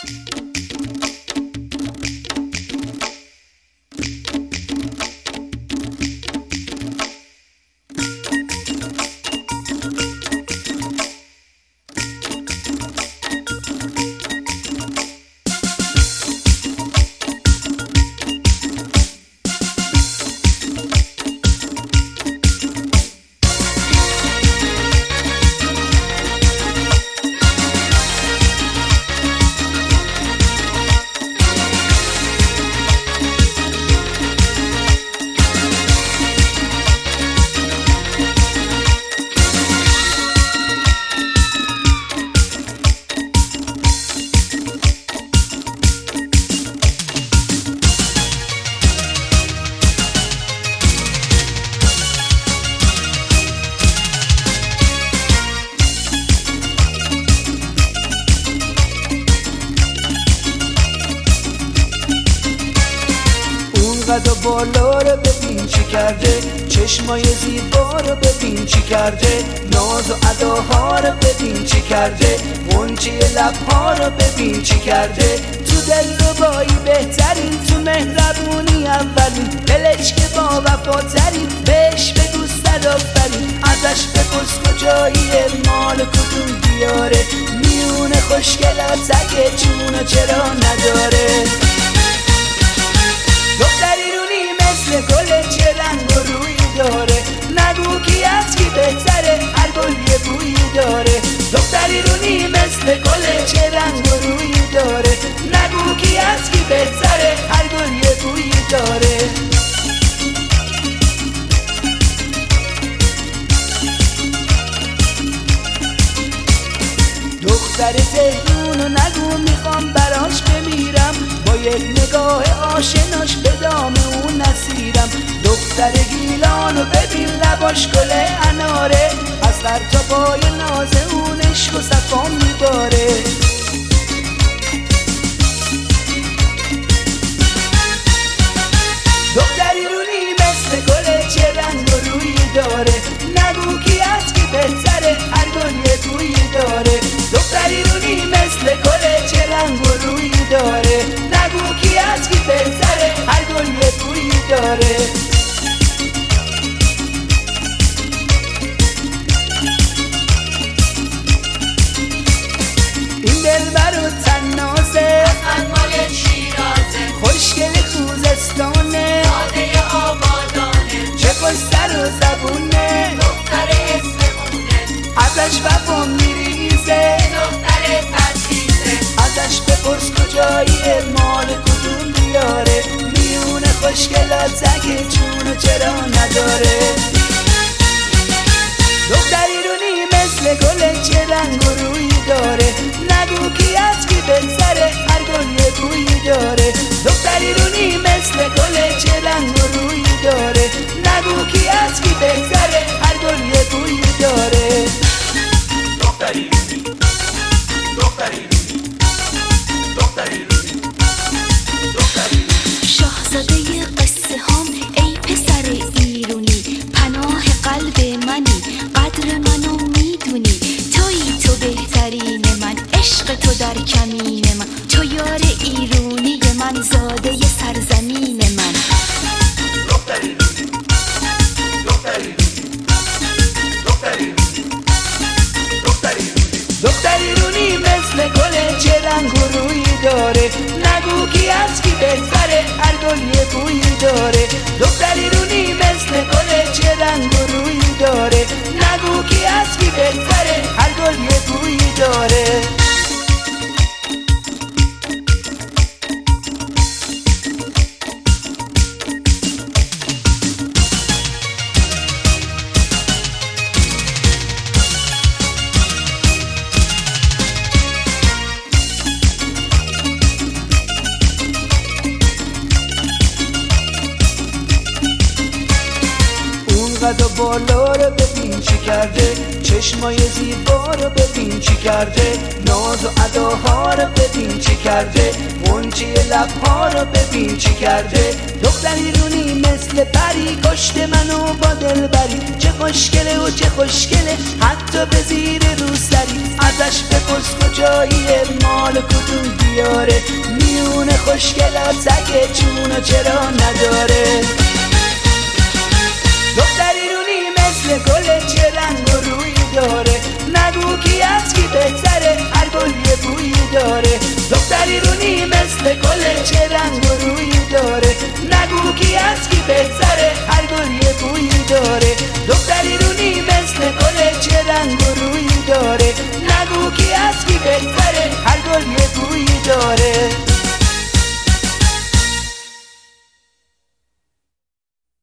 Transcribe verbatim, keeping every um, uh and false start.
قد و بالا رو ببین چی کرده، چشمای زیبا رو ببین چی کرده، ناز و اداها رو ببین چی کرده، غنچه لبها رو ببین چی کرده. تو دلربایی بهترین، تو مهربونی اولین، دلش که با وفاترین، بهش بگو صد آفرین. ازش بپرس کجاییه، مال کدوم دیاره، میونه خوشگلات اگه چونو چرا نداره. دختری رونی مثل گل، چه رنگ و روی داره، نگو کی از کی بهتره، هر گل یه بویی داره. دختری رونی مثل گل، چه رنگ و روی داره، نگو کی از کی بهتره، هر گل یه بویی داره. دختر تهرونو نگو میخوام براش بمیرم، با یک نگاه آشناش به دام اون نسیرم. دختر گیلانو ببین لباش گل اناره، از سر تا پای ناز اون عشق و صفا میباره. دختری رونی مثل گل، چه رنگ و روی داره، نگو کی از کی بهتره، هر گل یه بویی داره. دختری رونی مثل گل، چه رنگ و روی داره، نگو کی از کی بهتره، هر گل یه بویی داره. این دلبر و تنازه، از مال شیرازه، خوشگل خوزستانه، داده آبادانه، چه خوش سر و زبونه، دختر اسمونه، ازش وفا میریزه، دختر تدریسه. ازش بپرس کجاییه، مال کدوم دیاره، میونه خوشگلات اگه چونو چرا نداره. دختری رونی مثل گل، چه رنگ و روی داره، نگو کی از کی بهتره، هر گل یه بویی داره. دختری رونی مثل گل، چه رنگ و روی داره، نگو کی از کی بهتره، هر گل یه بویی داره. دختری رونی، دختری رونی، دختری رونی، دختری رونی. شاهزاده قصه هم ای پسر ایرونی، پناه قلب منی، قدر منو میدونی، تویی تو بهترین من، عشق تو در کمین من، تو یار ایرونی من، زاده سرزمین من. دختری رونی، دختری رونی، دختری رونی، دختری رونی. دختری رونی مثل گل، چه رنگ و روی داره، نگو کی از کی بهتره، هر گل یه بویی داره. دختری رونی مثل گل، چه رنگ و روی داره، نگو کی از کی بهتره، هر گل یه بویی داره. قد و بالا رو ببین چی کرده، چشمای زیبا رو ببین چی کرده، ناز و اداها رو ببین چی کرده، غنچه لبها رو ببین چی کرده. دختری رونی مثل پری، کشته منو با دلبری، چه خوشگله و چه خوشگله، حتی به زیر روسری. ازش بپرس کجاییه، مال کدوم دیاره، خوشگلات اگه چونو چرا نداره؟ دختری رونی مثل گل چه رنگ و رویی داره؟ نگو کی از کی بهتره، هر گل یه بویی داره. دختری رونی مثل گل چه رنگ و رویی داره؟ نگو کی از کی بهتره،